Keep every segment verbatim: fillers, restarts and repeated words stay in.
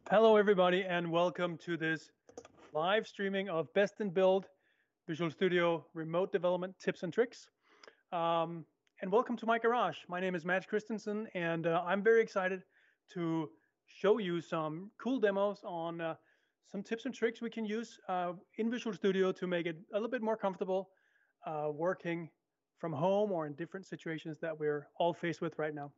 Hello, everybody, and welcome to this live streaming of Best in Build Visual Studio remote development tips and tricks. Um, and welcome to my garage. My name is Matt Christensen, and uh, I'm very excited to show you some cool demos on uh, some tips and tricks we can use uh, in Visual Studio to make it a little bit more comfortable uh, working from home or in different situations that we're all faced with right now.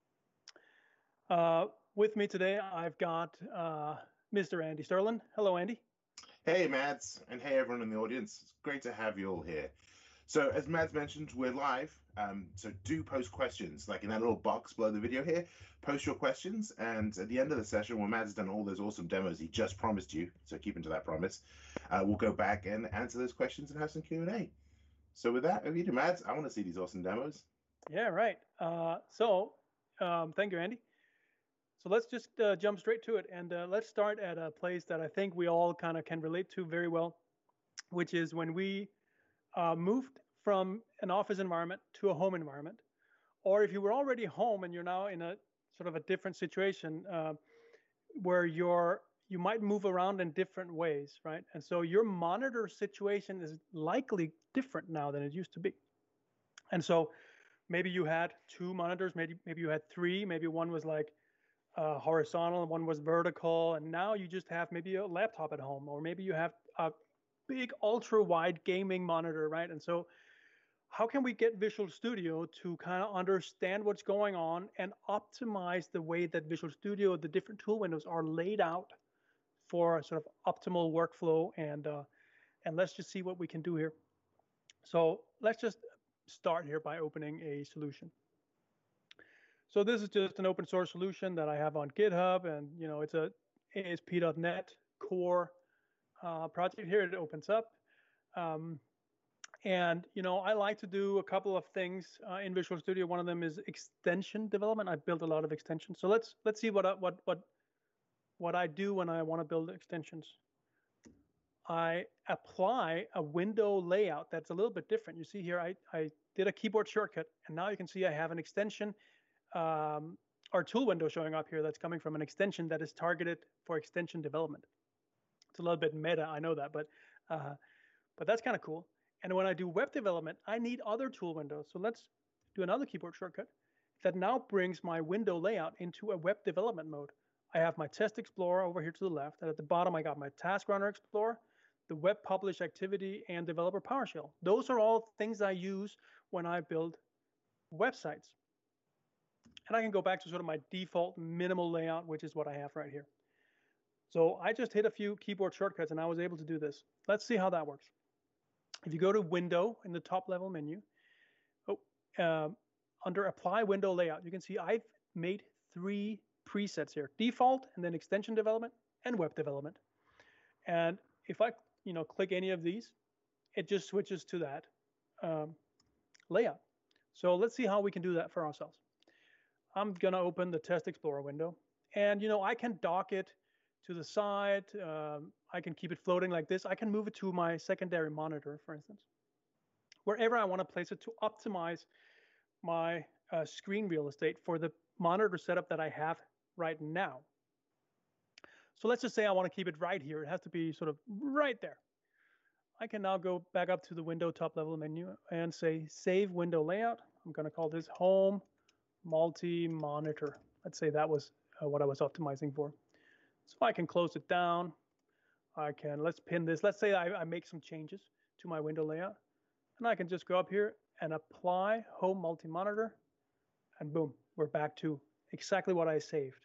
Uh, with me today, I've got uh, Mister Andy Sterling. Hello, Andy. Hey, Mads, and hey, everyone in the audience. It's great to have you all here. So, as Mads mentioned, we're live. Um, so, do post questions, like in that little box below the video here. Post your questions, and at the end of the session, when Mads has done all those awesome demos he just promised you, so keep him to that promise, uh, we'll go back and answer those questions and have some Q and A. So, with that, over to Mads. I want to see these awesome demos. Yeah, right. Uh, so, um, thank you, Andy. So let's just uh, jump straight to it, and uh, let's start at a place that I think we all kind of can relate to very well, which is when we uh, moved from an office environment to a home environment, or if you were already home and you're now in a sort of a different situation uh, where you're you might move around in different ways, right? And so your monitor situation is likely different now than it used to be. And so maybe you had two monitors, maybe maybe you had three, maybe one was like uh, horizontal and one was vertical, and now you just have maybe a laptop at home, or maybe you have a big ultra wide gaming monitor, right? And so how can we get Visual Studio to kind of understand what's going on and optimize the way that Visual Studio, the different tool windows are laid out for a sort of optimal workflow? And uh, and let's just see what we can do here. So let's just start here by opening a solution. So this is just an open source solution that I have on GitHub, and you know it's a A S P dot net core uh, project here. It opens up. Um, And you know, I like to do a couple of things uh, in Visual Studio. One of them is extension development. I built a lot of extensions. So let's let's see what I, what what what I do when I want to build extensions. I apply a window layout that's a little bit different. You see here, I I did a keyboard shortcut, and now you can see I have an extension um, or tool window showing up here that's coming from an extension that is targeted for extension development. It's a little bit meta, I know that, but uh, but that's kind of cool. And when I do web development, I need other tool windows. So let's do another keyboard shortcut that now brings my window layout into a web development mode. I have my Test Explorer over here to the left, and at the bottom I got my Task Runner Explorer, the Web Publish Activity, and Developer PowerShell. Those are all things I use when I build websites. And I can go back to sort of my default minimal layout, which is what I have right here. So I just hit a few keyboard shortcuts and I was able to do this. Let's see how that works. If you go to Window in the top level menu, oh, um, under Apply Window Layout, you can see I've made three presets here: default, and then extension development, and web development. And if I, you know, click any of these, it just switches to that um, layout. So let's see how we can do that for ourselves. I'm gonna open the Test Explorer window, and you know I can dock it to the side. Um, I can keep it floating like this. I can move it to my secondary monitor, for instance, wherever I want to place it to optimize my uh, screen real estate for the monitor setup that I have right now. So let's just say I want to keep it right here. It has to be sort of right there. I can now go back up to the window top level menu and say Save Window Layout. I'm going to call this Home Multi-Monitor. Let's say that was uh, what I was optimizing for. So I can close it down. I can, let's pin this. Let's say I, I make some changes to my window layout. And I can just go up here and apply Home Multi-Monitor. And boom, we're back to exactly what I saved.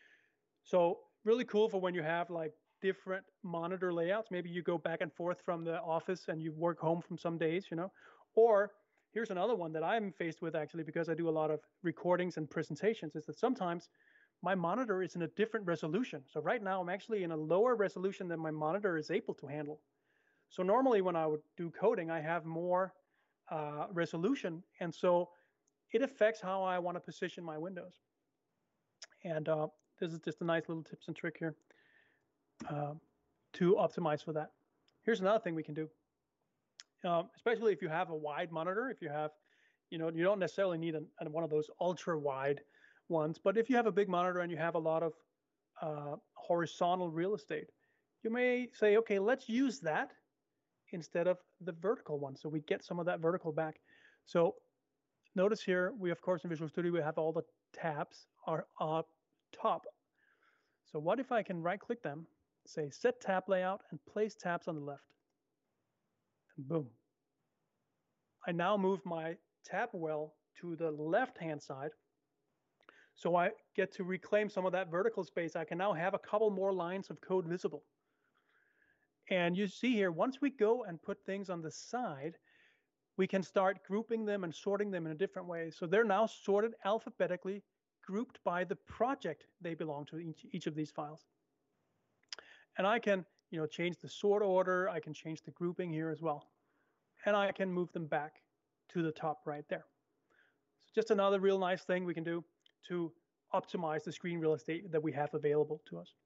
So really cool for when you have like different monitor layouts. Maybe you go back and forth from the office and you work home from some days, you know. Or here's another one that I'm faced with actually because I do a lot of recordings and presentations, is that sometimes my monitor is in a different resolution. So right now I'm actually in a lower resolution than my monitor is able to handle. So normally when I would do coding, I have more uh, resolution. And so it affects how I want to position my windows. And uh, this is just a nice little tips and trick here uh, to optimize for that. Here's another thing we can do, um, especially if you have a wide monitor. If you have, you know, you don't necessarily need an, an, one of those ultra wide ones, but if you have a big monitor and you have a lot of uh, horizontal real estate. You may say, okay, let's use that instead of the vertical one. So we get some of that vertical back. So notice here, we of course in Visual Studio, we have all the tabs are up top. So what if I can right click them, say set tab layout and place tabs on the left. And boom. I now move my tab well to the left hand side. So I get to reclaim some of that vertical space. I can now have a couple more lines of code visible. And you see here, once we go and put things on the side, we can start grouping them and sorting them in a different way. So they're now sorted alphabetically, grouped by the project they belong to, each, each of these files. And I can, you know, change the sort order. I can change the grouping here as well. And I can move them back to the top right there. So just another real nice thing we can do to optimize the screen real estate that we have available to us.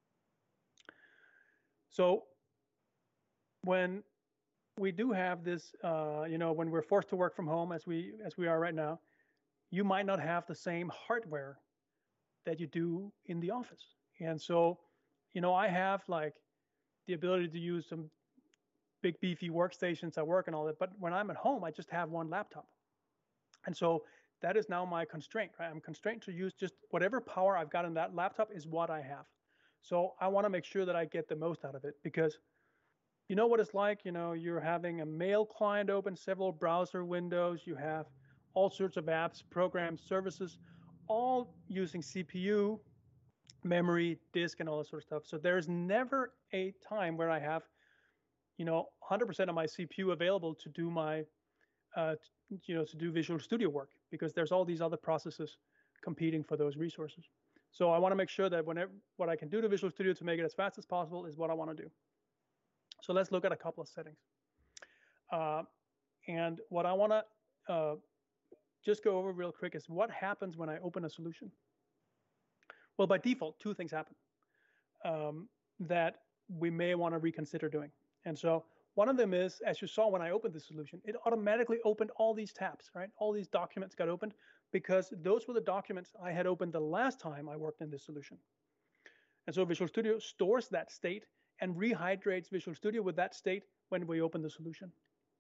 So when we do have this, uh, you know, when we're forced to work from home as we as we are right now, you might not have the same hardware that you do in the office. And so, you know, I have like the ability to use some big beefy workstations at work and all that, but when I'm at home, I just have one laptop. And so that is now my constraint, right? I'm constrained to use just whatever power I've got in that laptop is what I have. So I want to make sure that I get the most out of it, because you know what it's like, you know, you're having a mail client open, several browser windows, you have all sorts of apps, programs, services, all using C P U, memory, disk, and all that sort of stuff. So there's never a time where I have, you know, one hundred percent of my C P U available to do my, uh, you know, to do Visual Studio work, because there's all these other processes competing for those resources. So I want to make sure that whenever what I can do to Visual Studio to make it as fast as possible is what I want to do. So let's look at a couple of settings. Uh, and what I want to uh, just go over real quick is what happens when I open a solution. Well, by default, two things happen um, that we may want to reconsider doing. And so one of them is, as you saw when I opened the solution, it automatically opened all these tabs, right? All these documents got opened because those were the documents I had opened the last time I worked in this solution. And so Visual Studio stores that state and rehydrates Visual Studio with that state when we open the solution.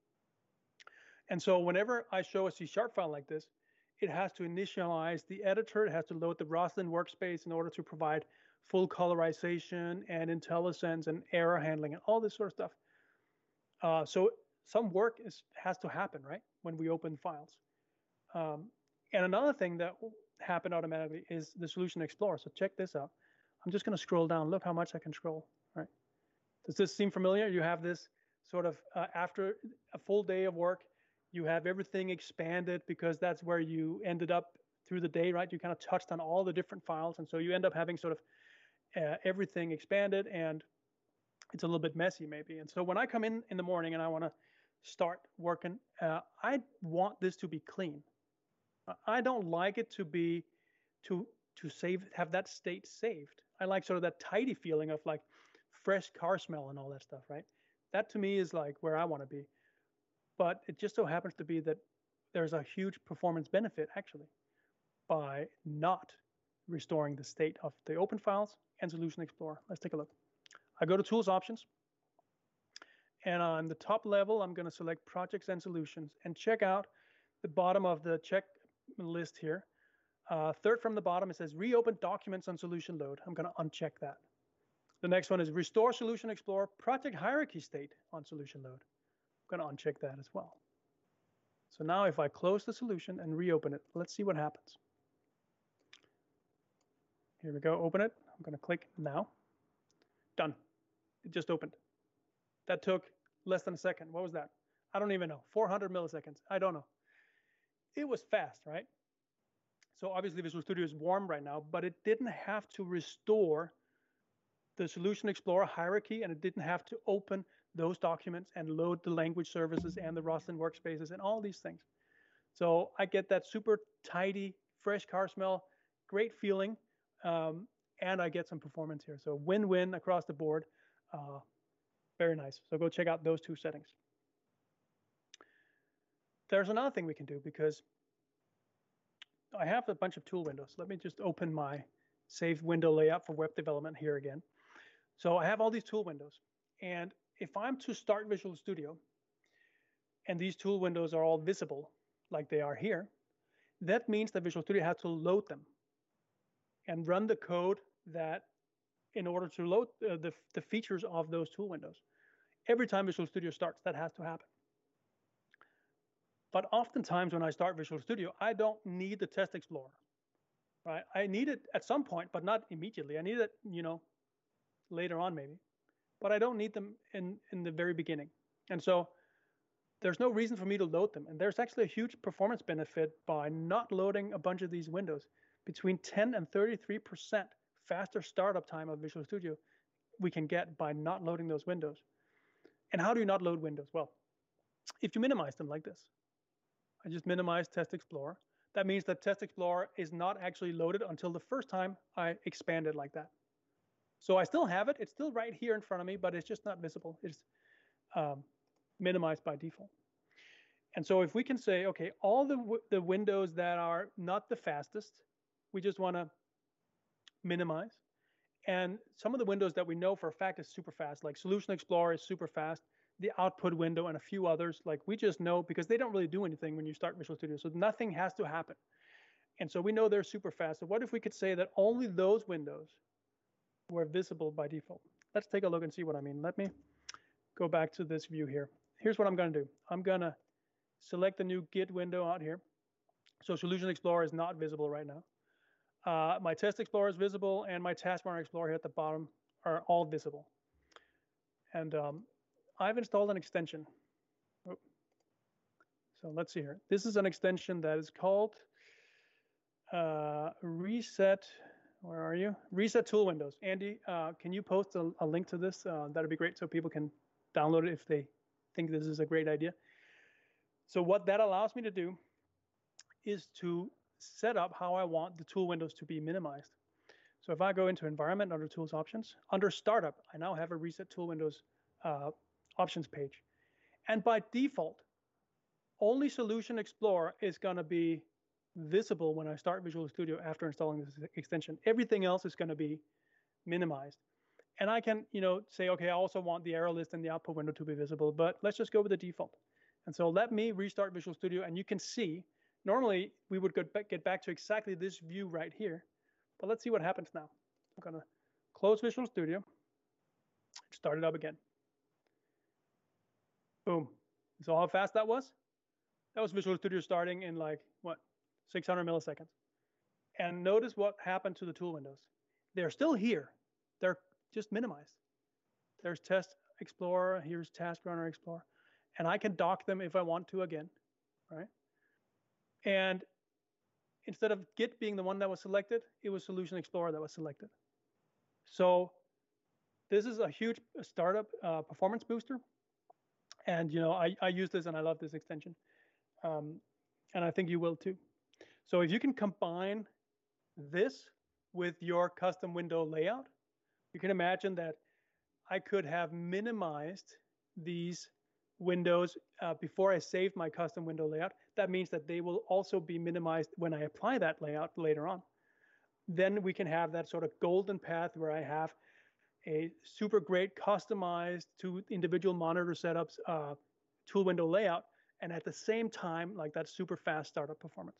And so whenever I show a C sharp file like this, it has to initialize the editor. It has to load the Roslyn workspace in order to provide full colorization and IntelliSense and error handling and all this sort of stuff. Uh, so some work is, has to happen, right, when we open files. Um, and another thing that will happen automatically is the Solution Explorer. So check this out. I'm just going to scroll down. Look how much I can scroll, right? Does this seem familiar? You have this sort of, uh, after a full day of work, you have everything expanded because that's where you ended up through the day, right? You kind of touched on all the different files. And so you end up having sort of uh, everything expanded, and it's a little bit messy maybe. And so when I come in in the morning and I want to start working, uh, I want this to be clean. I don't like it to be, to, to save, have that state saved. I like sort of that tidy feeling of like fresh car smell and all that stuff, right? That to me is like where I want to be. But it just so happens to be that there's a huge performance benefit actually by not restoring the state of the open files and Solution Explorer. Let's take a look. I go to Tools Options, and on the top level, I'm going to select Projects and Solutions and check out the bottom of the check list here. Uh, third from the bottom, it says Reopen Documents on Solution Load. I'm going to uncheck that. The next one is Restore Solution Explorer Project Hierarchy State on Solution Load. I'm going to uncheck that as well. So now if I close the solution and reopen it, let's see what happens. Here we go, open it. I'm going to click Now. Done. It just opened. That took less than a second. What was that? I don't even know. four hundred milliseconds. I don't know. It was fast, right? So obviously Visual Studio is warm right now, but it didn't have to restore the Solution Explorer hierarchy, and it didn't have to open those documents and load the language services and the Roslyn workspaces and all these things. So I get that super tidy, fresh car smell, great feeling, um, and I get some performance here. So win-win across the board. Uh, very nice. So go check out those two settings. There's another thing we can do, because I have a bunch of tool windows. Let me just open my save window layout for web development here again. So I have all these tool windows. And if I'm to start Visual Studio, and these tool windows are all visible like they are here, that means that Visual Studio has to load them and run the code that in order to load uh, the, the features of those tool windows. Every time Visual Studio starts, that has to happen. But oftentimes when I start Visual Studio, I don't need the Test Explorer, right? I need it at some point, but not immediately. I need it, you know, later on maybe, but I don't need them in, in the very beginning. And so there's no reason for me to load them. And there's actually a huge performance benefit by not loading a bunch of these windows. Between ten and thirty-three percent faster startup time of Visual Studio we can get by not loading those windows. And how do you not load windows? Well, if you minimize them like this, I just minimize Test Explorer. That means that Test Explorer is not actually loaded until the first time I expand it like that. So I still have it. It's still right here in front of me, but it's just not visible. It's um, minimized by default. And so if we can say, okay, all the, w the windows that are not the fastest, we just want to minimize. And some of the windows that we know for a fact is super fast, like Solution Explorer is super fast, the output window and a few others, like we just know because they don't really do anything when you start Visual Studio. So nothing has to happen. And so we know they're super fast. So what if we could say that only those windows were visible by default? Let's take a look and see what I mean. Let me go back to this view here. Here's what I'm going to do. I'm going to select the new Git window out here. So Solution Explorer is not visible right now. Uh, my Test Explorer is visible, and my Taskbar Explorer here at the bottom are all visible. And um, I've installed an extension. Oh. So let's see here. This is an extension that is called uh, Reset. Where are you? Reset Tool Windows. Andy, uh, can you post a, a link to this? Uh, that'd be great so people can download it if they think this is a great idea. So what that allows me to do is to set up how I want the tool windows to be minimized. So if I go into Environment under Tools Options, under Startup, I now have a Reset Tool Windows uh, options page. And by default, only Solution Explorer is going to be visible when I start Visual Studio after installing this extension. Everything else is going to be minimized. And I can, you know, say, okay, I also want the error list and the output window to be visible, but let's just go with the default. And so let me restart Visual Studio, and you can see, normally we would get back to exactly this view right here, but let's see what happens now. I'm going to close Visual Studio, start it up again. Boom. You saw how fast that was? That was Visual Studio starting in like, what, six hundred milliseconds. And notice what happened to the tool windows. They're still here. They're just minimized. There's Test Explorer, here's Task Runner Explorer, and I can dock them if I want to again, right? And instead of Git being the one that was selected, it was Solution Explorer that was selected. So this is a huge startup uh, performance booster. And you know, I, I use this and I love this extension. Um, and I think you will too. So if you can combine this with your custom window layout, you can imagine that I could have minimized these windows uh, before I saved my custom window layout. That means that they will also be minimized when I apply that layout later on. Then we can have that sort of golden path where I have a super great customized to individual monitor setups uh, tool window layout, and at the same time, like that super fast startup performance.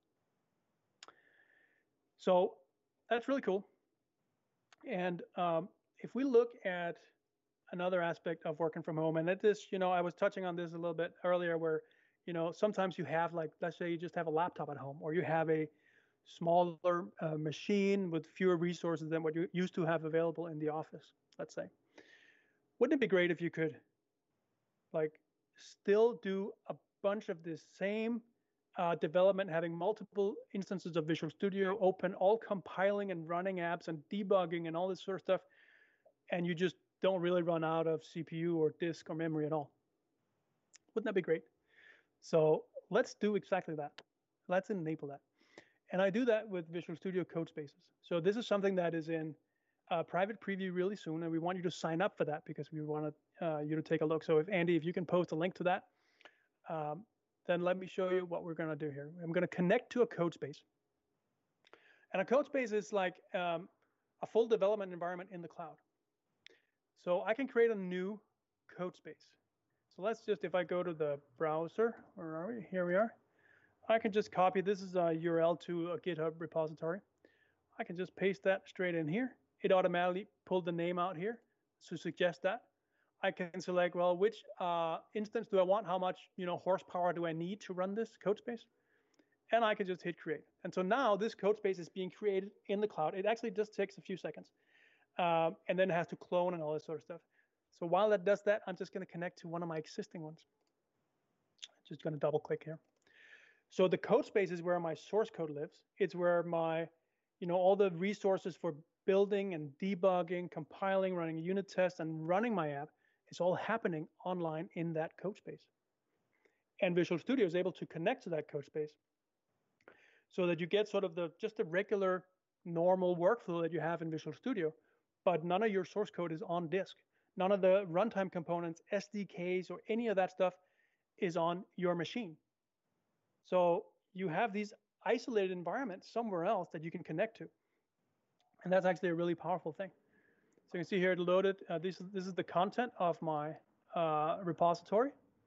So that's really cool. And um, if we look at another aspect of working from home, and that this, you know, I was touching on this a little bit earlier where, you know, sometimes you have like, let's say you just have a laptop at home, or you have a smaller uh, machine with fewer resources than what you used to have available in the office, let's say. Wouldn't it be great if you could like still do a bunch of this same uh, development, having multiple instances of Visual Studio open, all compiling and running apps and debugging and all this sort of stuff, and you just don't really run out of C P U or disk or memory at all? Wouldn't that be great? So let's do exactly that. Let's enable that. And I do that with Visual Studio Codespaces. So this is something that is in uh, private preview really soon, and we want you to sign up for that because we want uh, you to take a look. So if Andy, if you can post a link to that, um, then let me show you what we're going to do here. I'm going to connect to a Codespace. And a code space is like um, a full development environment in the cloud. So I can create a new code space. So let's just, if I go to the browser, where are we? Here we are. I can just copy, this is a U R L to a GitHub repository. I can just paste that straight in here. It automatically pulled the name out here to suggest that. I can select, well, which uh, instance do I want? How much you know, horsepower do I need to run this code space? And I can just hit create. And so now this code space is being created in the cloud. It actually just takes a few seconds. Um, and then it has to clone and all this sort of stuff. So while that does that, I'm just going to connect to one of my existing ones. Just going to double click here. So the code space is where my source code lives. It's where my, you know, all the resources for building and debugging, compiling, running unit tests, and running my app is all happening online in that code space. And Visual Studio is able to connect to that code space so that you get sort of the just the regular normal workflow that you have in Visual Studio, but none of your source code is on disk. None of the runtime components, S D Ks, or any of that stuff is on your machine. So you have these isolated environments somewhere else that you can connect to. And that's actually a really powerful thing. So you can see here it loaded. Uh, this, this is the content of my uh, repository.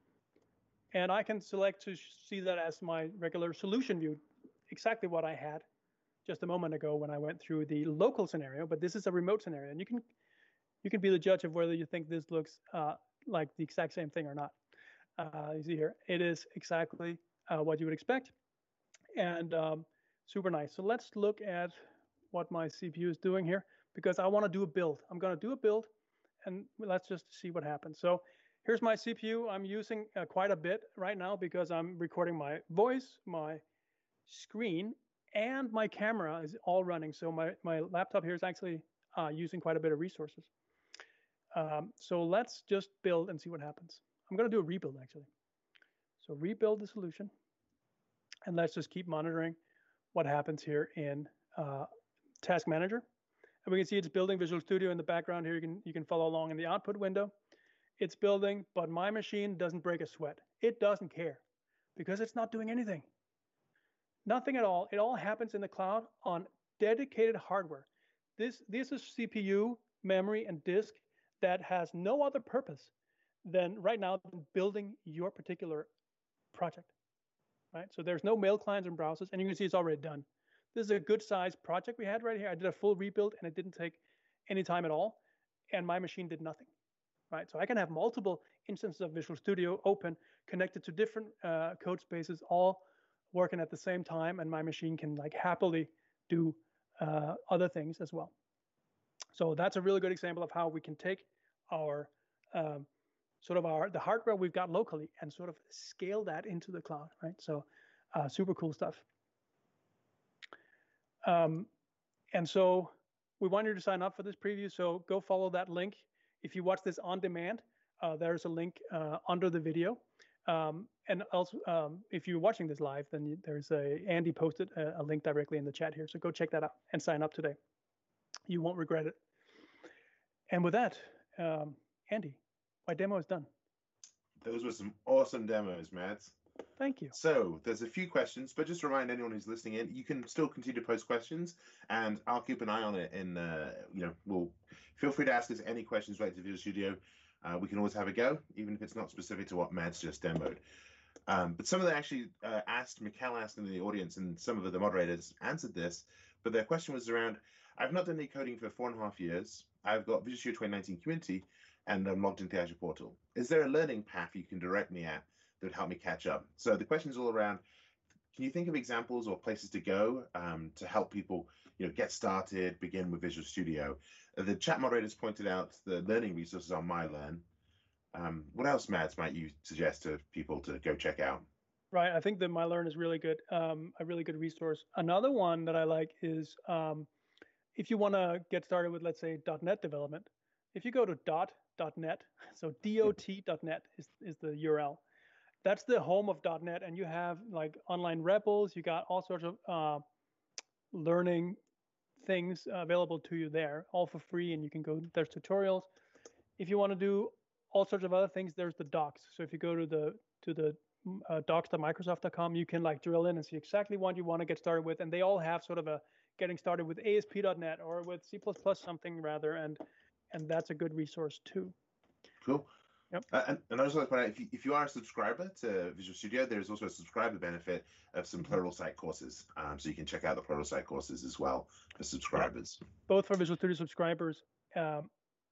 And I can select to see that as my regular solution view, exactly what I had just a moment ago when I went through the local scenario. But this is a remote scenario. And you can, you can be the judge of whether you think this looks uh, like the exact same thing or not. Uh, you see here, it is exactly uh, what you would expect. And um, super nice. So let's look at what my C P U is doing here, because I want to do a build. I'm going to do a build, and let's just see what happens. So here's my C P U. I'm using uh, quite a bit right now because I'm recording my voice, my screen, and my camera is all running. So my, my laptop here is actually uh, using quite a bit of resources. Um, so let's just build and see what happens. I'm going to do a rebuild, actually. So rebuild the solution, and let's just keep monitoring what happens here in uh, Task Manager. And we can see it's building Visual Studio in the background here. You can, you can follow along in the output window. It's building, but my machine doesn't break a sweat. It doesn't care because it's not doing anything. Nothing at all. It all happens in the cloud on dedicated hardware. This, this is C P U, memory, and disk that has no other purpose than right now building your particular project, right? So there's no mail clients and browsers, and you can see it's already done. This is a good sized project we had right here. I did a full rebuild and it didn't take any time at all. And my machine did nothing, right? So I can have multiple instances of Visual Studio open, connected to different uh, code spaces, all working at the same time. And my machine can like happily do uh, other things as well. So that's a really good example of how we can take our um, sort of our the hardware we've got locally and sort of scale that into the cloud, right? So uh, super cool stuff. Um, and so we want you to sign up for this preview. So go follow that link. If you watch this on demand, uh, there's a link uh, under the video. Um, and also, um, if you're watching this live, then you, there's a Andy posted a, a link directly in the chat here. So go check that out and sign up today. You won't regret it. And with that, um, Andy, my demo is done. Those were some awesome demos, Mads. Thank you. So there's a few questions, but just to remind anyone who's listening in, you can still continue to post questions, and I'll keep an eye on it. And uh, you know, we'll feel free to ask us any questions related to Visual Studio. Uh, we can always have a go, even if it's not specific to what Mads just demoed. Um, but some of them actually uh, asked, Mikkel asked in the audience, and some of the moderators answered this. But their question was around: I've not done any coding for four and a half years. I've got Visual Studio twenty nineteen community, and I'm logged into the Azure portal. Is there a learning path you can direct me at that would help me catch up? So the question is all around, can you think of examples or places to go um, to help people, you know, get started, begin with Visual Studio? Uh, the chat moderators pointed out the learning resources on MyLearn. Um, what else, Mads, might you suggest to people to go check out? Right, I think that MyLearn is really good, um, a really good resource. Another one that I like is um, if you want to get started with, let's say, .NET development, if you go to dot .net, so dot dot net is, is the U R L. That's the home of .NET, and you have like online REPLs. You got all sorts of uh, learning things available to you there, all for free, and you can go, there's tutorials. If you want to do all sorts of other things, there's the docs. So if you go to the to the uh, docs dot microsoft dot com, you can like drill in and see exactly what you want to get started with, and they all have sort of a getting started with A S P dot net or with C plus plus something rather, and and that's a good resource too. Cool. Yep. Uh, and, and I was like, if you, if you are a subscriber to Visual Studio, there's also a subscriber benefit of some Pluralsight courses. Um, so you can check out the Pluralsight courses as well for subscribers. Yep. Both for Visual Studio subscribers um,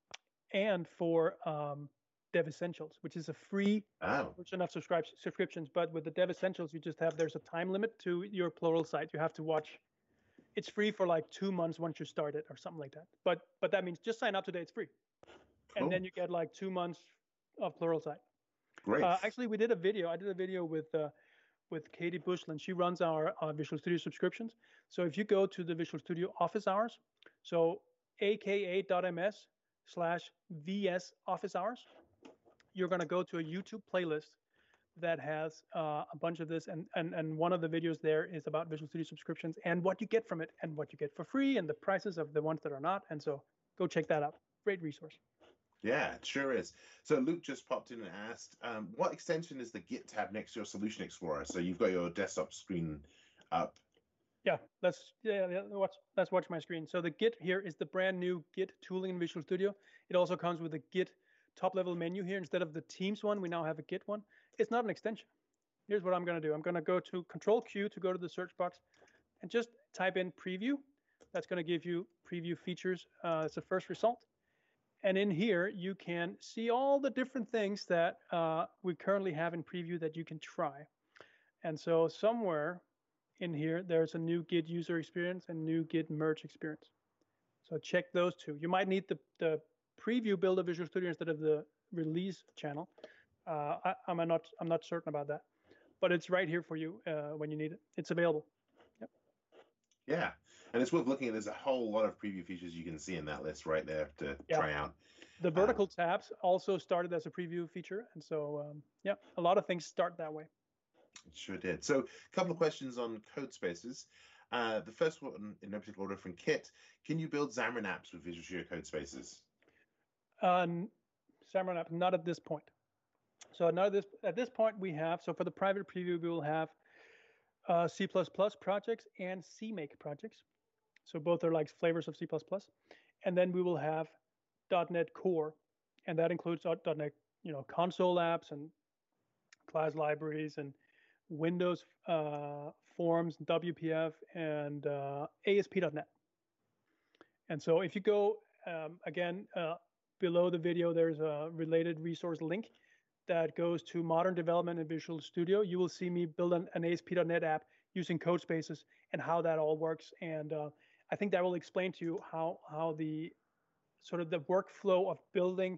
and for um, Dev Essentials, which is a free oh. version of subscribe subscriptions. But with the Dev Essentials, you just have, there's a time limit to your Pluralsight. You have to watch. It's free for like two months once you start it or something like that. But but that means just sign up today. It's free. Cool. And then you get like two months of Pluralsight. Great. Uh, actually, we did a video. I did a video with uh, with Katie Bushland. She runs our uh, Visual Studio subscriptions. So if you go to the Visual Studio office hours, so aka.ms slash vs office hours, you're going to go to a YouTube playlist that has uh, a bunch of this, and, and and one of the videos there is about Visual Studio subscriptions and what you get from it and what you get for free and the prices of the ones that are not. And so go check that out. Great resource. Yeah, it sure is. So Luke just popped in and asked, um, what extension is the Git tab next to your Solution Explorer? So you've got your desktop screen up. Yeah, let's yeah, yeah watch let's watch my screen. So the Git here is the brand new Git tooling in Visual Studio. It also comes with a Git top level menu here. Instead of the Teams one, we now have a Git one. It's not an extension. Here's what I'm going to do. I'm going to go to Control Q to go to the search box and just type in preview. That's going to give you preview features. Uh, it's the first result. And in here, you can see all the different things that uh, we currently have in preview that you can try. And so somewhere in here, there's a new Git user experience and new Git merge experience. So check those two. You might need the, the preview build of Visual Studio instead of the release channel. Uh, I, I'm not I'm not certain about that, but it's right here for you uh, when you need it. It's available. Yep. Yeah, and it's worth looking at. There's a whole lot of preview features you can see in that list right there to yeah. try out. The vertical um, tabs also started as a preview feature, and so um, yeah, a lot of things start that way. It sure did. So a couple of questions on code spaces. Uh, the first one, in no particular order, from Kit. Can you build Xamarin apps with Visual Studio Code Spaces? Um, Xamarin apps, not at this point. So now this at this point we have, so for the private preview, we will have uh, C plus plus projects and CMake projects. So both are like flavors of C plus plus. And then we will have .NET Core, and that includes .NET, you know, console apps and class libraries and Windows uh, Forms, W P F, and uh, A S P dot net. And so if you go, um, again, uh, below the video, there's a related resource link that goes to modern development in Visual Studio. You will see me build an, an A S P dot net app using code spaces and how that all works. And uh, I think that will explain to you how how the sort of the workflow of building,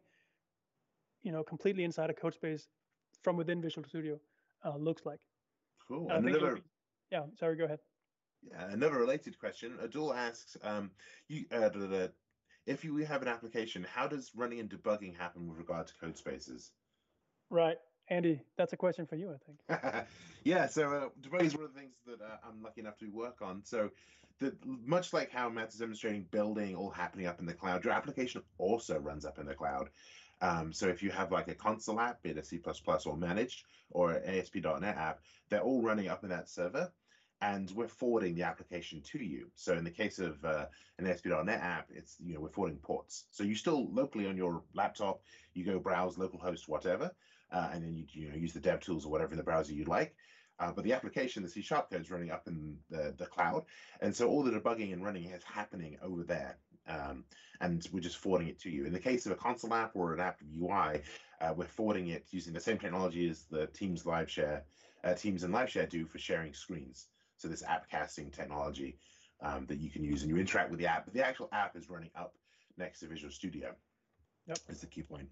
you know, completely inside a code space from within Visual Studio uh, looks like. Cool. And another, yeah, sorry, go ahead. Yeah, another related question. Adul asks, um, you, uh, da, da, da, if you have an application, how does running and debugging happen with regard to code spaces? Right. Andy, that's a question for you, I think. Yeah, so uh, debugging is one of the things that uh, I'm lucky enough to work on. So the, much like how Matt is demonstrating building all happening up in the cloud, your application also runs up in the cloud. Um, so if you have like a console app, be it a C plus plus or managed, or an A S P dot net app, they're all running up in that server, and we're forwarding the application to you. So in the case of uh, an A S P dot net app, it's, you know, we're forwarding ports. So you still locally on your laptop, you go browse localhost, whatever, uh, and then you, you know, use the dev tools or whatever in the browser you'd like. Uh, but the application, the C sharp code, is running up in the, the cloud. And so all the debugging and running is happening over there. Um, and we're just forwarding it to you. In the case of a console app or an app U I, uh, we're forwarding it using the same technology as the Teams live share, uh, Teams and live share do for sharing screens. So this app casting technology um, that you can use, and you interact with the app. But the actual app is running up next to Visual Studio. Yep. Is the key point.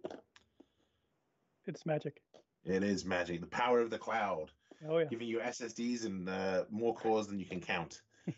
It's magic. It is magic. The power of the cloud. Oh yeah. Giving you S S Ds and uh, more cores than you can count.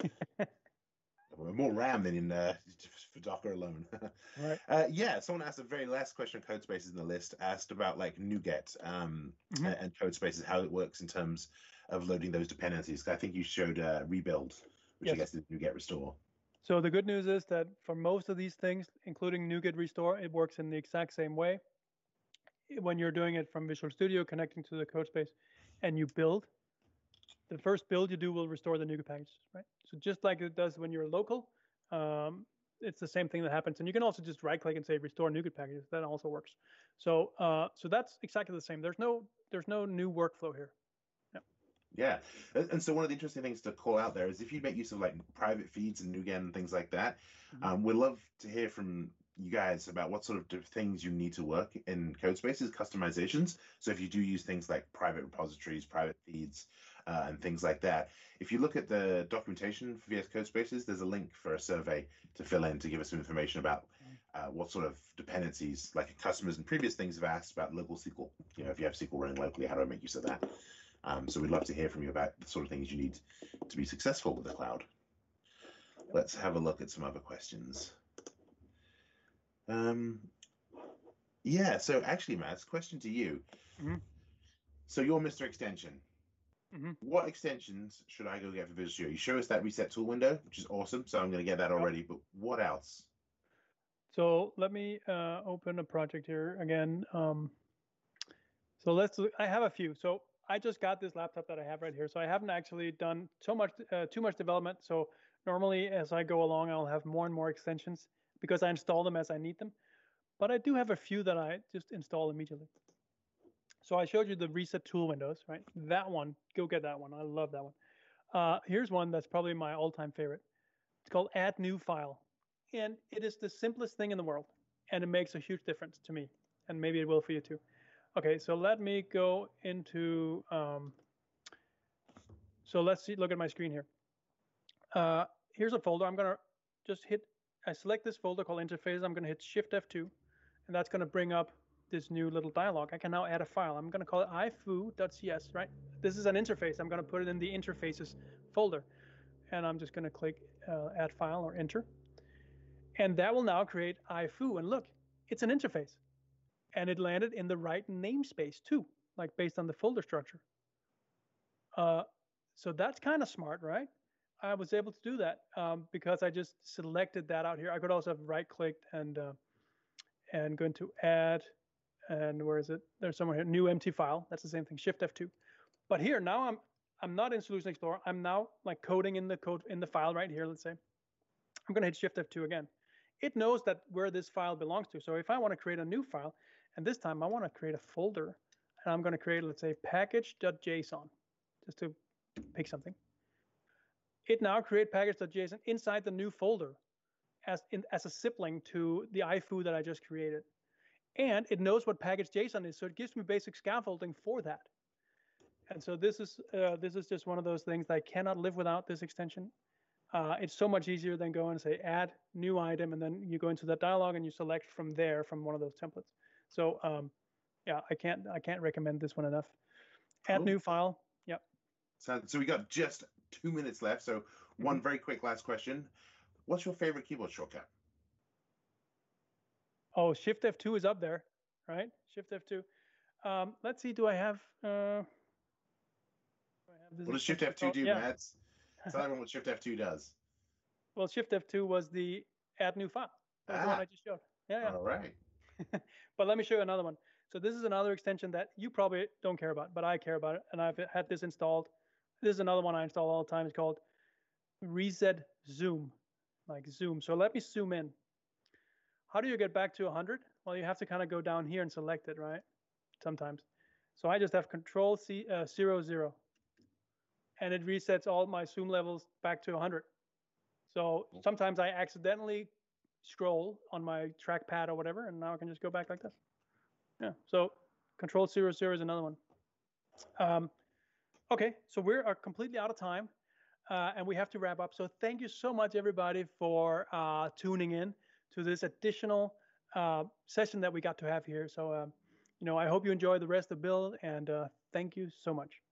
More RAM than in uh, for Docker alone. Right. Uh, yeah, someone asked a very last question on code spaces in the list, asked about like NuGet um, mm-hmm. and code spaces, how it works in terms of loading those dependencies. I think you showed uh, rebuild, which yes. I guess is NuGet restore. So the good news is that for most of these things, including NuGet restore, it works in the exact same way. When you're doing it from Visual Studio, connecting to the code space, and you build, the first build you do will restore the NuGet packages, right? So just like it does when you're local, um, it's the same thing that happens. And you can also just right click and say restore NuGet packages. That also works. So uh, so that's exactly the same. There's no there's no new workflow here. Yeah. Yeah, and, and so one of the interesting things to call out there is if you make use of like private feeds and NuGet and things like that, Mhm. um, we'd love to hear from you guys about what sort of d- things you need to work in Codespaces, customizations. So if you do use things like private repositories, private feeds, uh, and things like that, if you look at the documentation for V S Codespaces, there's a link for a survey to fill in to give us some information about uh, what sort of dependencies, like customers and previous things have asked about local S Q L. You know, if you have S Q L running locally, how do I make use of that? Um, so we'd love to hear from you about the sort of things you need to be successful with the cloud. Let's have a look at some other questions. Um, yeah, so actually, Mads, question to you. Mm-hmm. So you're Mister Extension. Mm-hmm. What extensions should I go get for Visual Studio? You show us that reset tool window, which is awesome. So I'm going to get that already. But what else? So let me uh, open a project here again. Um, so let's. I have a few. So I just got this laptop that I have right here. So I haven't actually done so much, uh, too much development. So normally, as I go along, I'll have more and more extensions because I install them as I need them. But I do have a few that I just install immediately. So I showed you the reset tool windows, right? That one, go get that one. I love that one. Uh, here's one that's probably my all-time favorite. It's called Add New File, and it is the simplest thing in the world, and it makes a huge difference to me, and maybe it will for you too. Okay, so let me go into. Um, so let's see. Look at my screen here. Uh, here's a folder. I'm gonna just hit. I select this folder called Interfaces. I'm gonna hit Shift F two, and that's gonna bring up this new little dialog. I can now add a file. I'm going to call it ifoo.cs, right? This is an interface. I'm going to put it in the interfaces folder. And I'm just going to click uh, add file or enter. And that will now create ifoo. And look, it's an interface. And it landed in the right namespace too, like based on the folder structure. Uh, so that's kind of smart, right? I was able to do that um, because I just selected that out here. I could also have right clicked and uh, and go into add. And where is it? There's somewhere here, new empty file. That's the same thing, Shift F two. But here, now I'm I'm not in Solution Explorer. I'm now like coding in the code in the file right here, let's say. I'm gonna hit Shift F two again. It knows that where this file belongs to. So if I wanna create a new file, and this time I wanna create a folder, and I'm gonna create, let's say, package.json, just to pick something. It now create package.json inside the new folder as, in, as a sibling to the ifoo that I just created. And it knows what package JSON is, so it gives me basic scaffolding for that. And so this is uh, this is just one of those things that I cannot live without this extension. Uh, it's so much easier than going and say add new item, and then you go into that dialog and you select from there from one of those templates. So um, yeah, I can't I can't recommend this one enough. Add Cool. new file. Yep. So, so we got just two minutes left. So one mm-hmm. very quick last question: what's your favorite keyboard shortcut? Oh, Shift F two is up there, right? Shift F two. Um, let's see, do I have... Uh, do I have what does Shift F two do, yeah. Mads? Tell everyone what Shift F two does. Well, Shift F two was the add new file. That's ah. the one I just showed. Yeah, yeah. All right. But let me show you another one. So this is another extension that you probably don't care about, but I care about it, and I've had this installed. This is another one I install all the time. It's called Reset Zoom, like zoom. So let me zoom in. How do you get back to one hundred? Well, you have to kind of go down here and select it, right? Sometimes. So I just have Control C uh, zero zero, and it resets all my zoom levels back to one hundred. So sometimes I accidentally scroll on my trackpad or whatever, and now I can just go back like this. Yeah. So Control zero zero is another one. Um, okay, so we are completely out of time, uh, and we have to wrap up. So thank you so much, everybody, for uh, tuning in to this additional uh, session that we got to have here. So, uh, you know, I hope you enjoy the rest of the build, and uh, thank you so much.